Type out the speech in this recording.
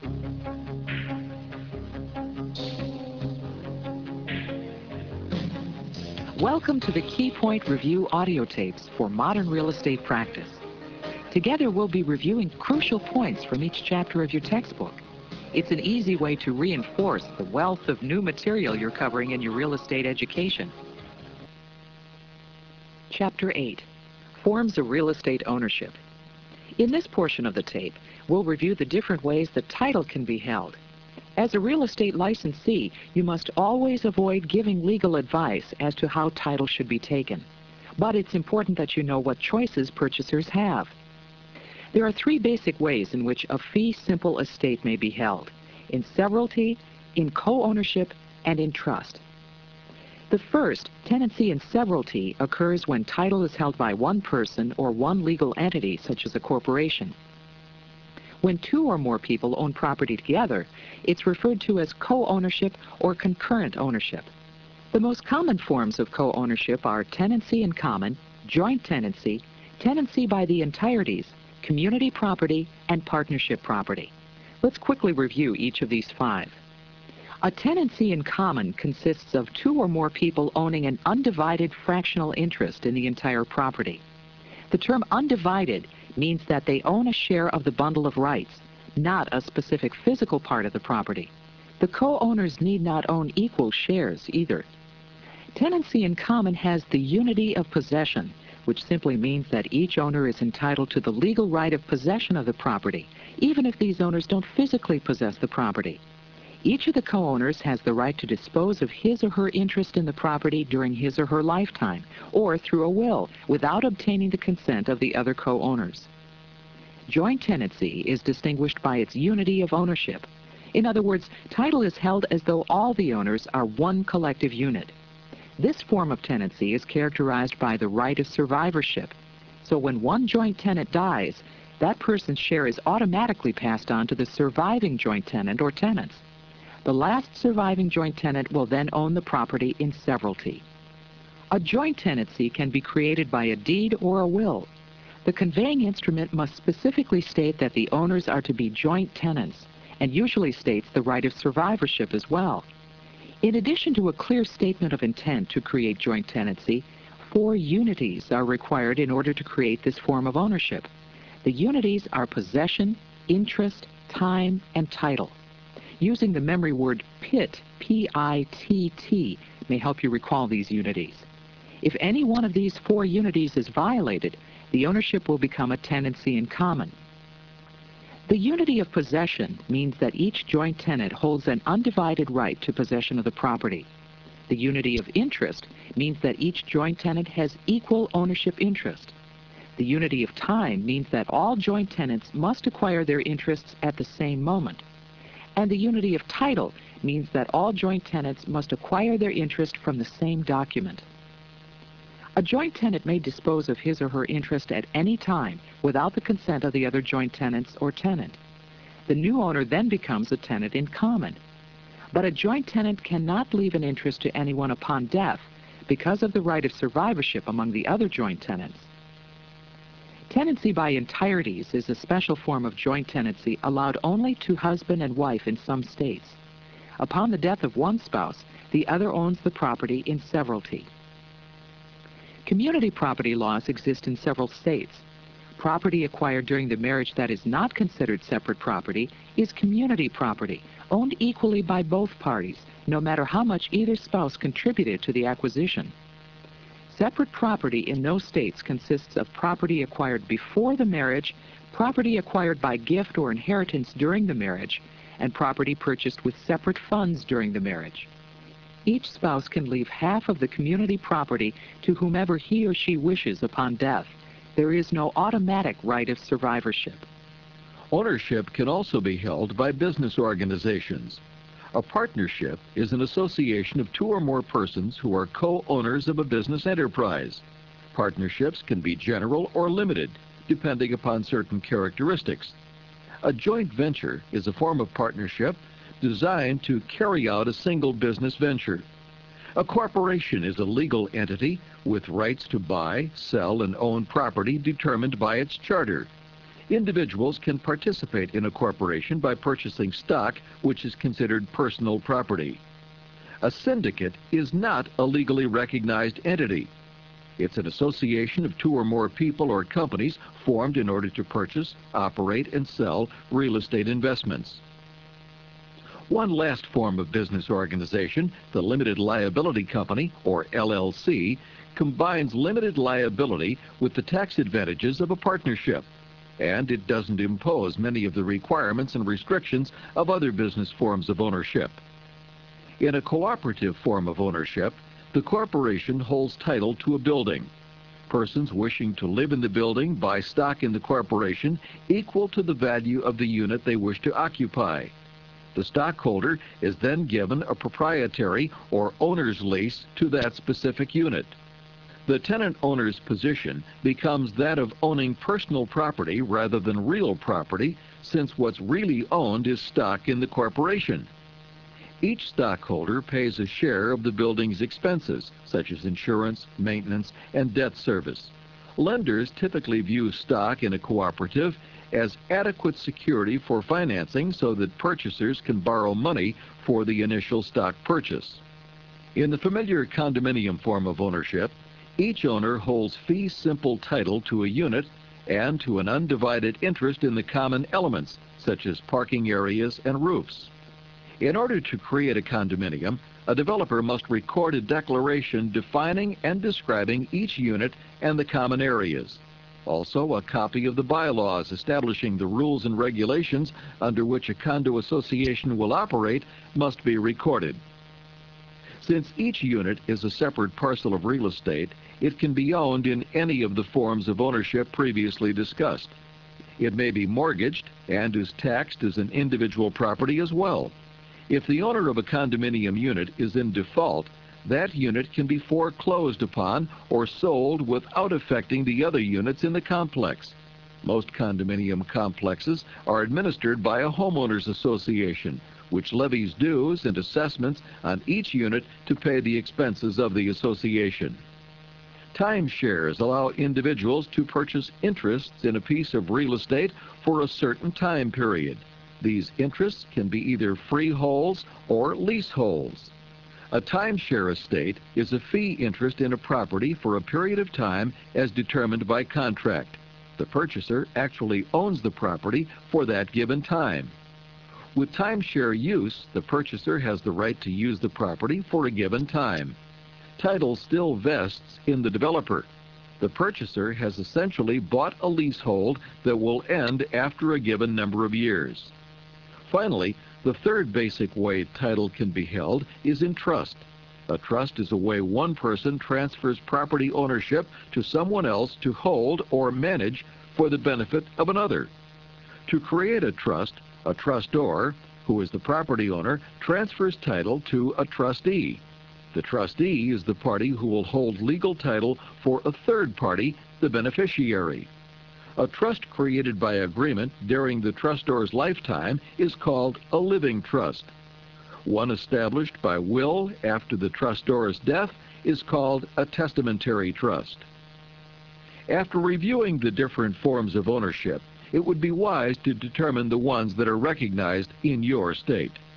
Welcome to the Key Point Review audio tapes for modern real estate practice. Together we'll be reviewing crucial points from each chapter of your textbook. It's an easy way to reinforce the wealth of new material you're covering in your real estate education. Chapter 8, Forms of Real Estate Ownership. In this portion of the tape, we'll review the different ways that title can be held. As a real estate licensee, you must always avoid giving legal advice as to how title should be taken. But it's important that you know what choices purchasers have. There are three basic ways in which a fee simple estate may be held: in severalty, in co-ownership, and in trust. The first, tenancy in severalty, occurs when title is held by one person or one legal entity, such as a corporation. When two or more people own property together, it's referred to as co-ownership or concurrent ownership. The most common forms of co-ownership are tenancy in common, joint tenancy, tenancy by the entireties, community property, and partnership property. Let's quickly review each of these five. A tenancy in common consists of two or more people owning an undivided fractional interest in the entire property. The term undivided means that they own a share of the bundle of rights, not a specific physical part of the property. The co-owners need not own equal shares either. Tenancy in common has the unity of possession, which simply means that each owner is entitled to the legal right of possession of the property, even if these owners don't physically possess the property. Each of the co-owners has the right to dispose of his or her interest in the property during his or her lifetime, or through a will, without obtaining the consent of the other co-owners. Joint tenancy is distinguished by its unity of ownership. In other words, title is held as though all the owners are one collective unit. This form of tenancy is characterized by the right of survivorship. So when one joint tenant dies, that person's share is automatically passed on to the surviving joint tenant or tenants. The last surviving joint tenant will then own the property in severalty. A joint tenancy can be created by a deed or a will. The conveying instrument must specifically state that the owners are to be joint tenants, and usually states the right of survivorship as well. In addition to a clear statement of intent to create joint tenancy, 4 unities are required in order to create this form of ownership. The unities are possession, interest, time, and title. Using the memory word PITT, P-I-T-T, may help you recall these unities. If any one of these 4 unities is violated, the ownership will become a tenancy in common. The unity of possession means that each joint tenant holds an undivided right to possession of the property. The unity of interest means that each joint tenant has equal ownership interest. The unity of time means that all joint tenants must acquire their interests at the same moment. And the unity of title means that all joint tenants must acquire their interest from the same document. A joint tenant may dispose of his or her interest at any time without the consent of the other joint tenants or tenant. The new owner then becomes a tenant in common. But a joint tenant cannot leave an interest to anyone upon death because of the right of survivorship among the other joint tenants. Tenancy by entireties is a special form of joint tenancy allowed only to husband and wife in some states. Upon the death of one spouse, the other owns the property in severalty. Community property laws exist in several states. Property acquired during the marriage that is not considered separate property is community property, owned equally by both parties, no matter how much either spouse contributed to the acquisition. Separate property in those states consists of property acquired before the marriage, property acquired by gift or inheritance during the marriage, and property purchased with separate funds during the marriage. Each spouse can leave half of the community property to whomever he or she wishes upon death. There is no automatic right of survivorship. Ownership can also be held by business organizations. A partnership is an association of 2 or more persons who are co-owners of a business enterprise. Partnerships can be general or limited, depending upon certain characteristics. A joint venture is a form of partnership designed to carry out a single business venture. A corporation is a legal entity with rights to buy, sell, and own property determined by its charter. Individuals can participate in a corporation by purchasing stock, which is considered personal property. A syndicate is not a legally recognized entity. It's an association of two or more people or companies formed in order to purchase, operate, and sell real estate investments. One last form of business organization, the limited liability company, or LLC, combines limited liability with the tax advantages of a partnership, and it doesn't impose many of the requirements and restrictions of other business forms of ownership. In a cooperative form of ownership, the corporation holds title to a building. Persons wishing to live in the building buy stock in the corporation equal to the value of the unit they wish to occupy. The stockholder is then given a proprietary or owner's lease to that specific unit. The tenant owner's position becomes that of owning personal property rather than real property, since what's really owned is stock in the corporation. Each stockholder pays a share of the building's expenses, such as insurance, maintenance, and debt service. Lenders typically view stock in a cooperative as adequate security for financing so that purchasers can borrow money for the initial stock purchase. In the familiar condominium form of ownership, each owner holds fee simple title to a unit and to an undivided interest in the common elements, such as parking areas and roofs. In order to create a condominium, a developer must record a declaration defining and describing each unit and the common areas. Also, a copy of the bylaws establishing the rules and regulations under which a condo association will operate must be recorded. Since each unit is a separate parcel of real estate, it can be owned in any of the forms of ownership previously discussed. It may be mortgaged and is taxed as an individual property as well. If the owner of a condominium unit is in default, that unit can be foreclosed upon or sold without affecting the other units in the complex. Most condominium complexes are administered by a homeowners association, which levies dues and assessments on each unit to pay the expenses of the association. Timeshares allow individuals to purchase interests in a piece of real estate for a certain time period. These interests can be either freeholds or leaseholds. A timeshare estate is a fee interest in a property for a period of time as determined by contract. The purchaser actually owns the property for that given time. With timeshare use, the purchaser has the right to use the property for a given time. Title still vests in the developer. The purchaser has essentially bought a leasehold that will end after a given number of years. Finally, the third basic way title can be held is in trust. A trust is a way one person transfers property ownership to someone else to hold or manage for the benefit of another. To create a trustor, who is the property owner, transfers title to a trustee. The trustee is the party who will hold legal title for a third party, the beneficiary. A trust created by agreement during the trustor's lifetime is called a living trust. One established by will after the trustor's death is called a testamentary trust. After reviewing the different forms of ownership, it would be wise to determine the ones that are recognized in your state.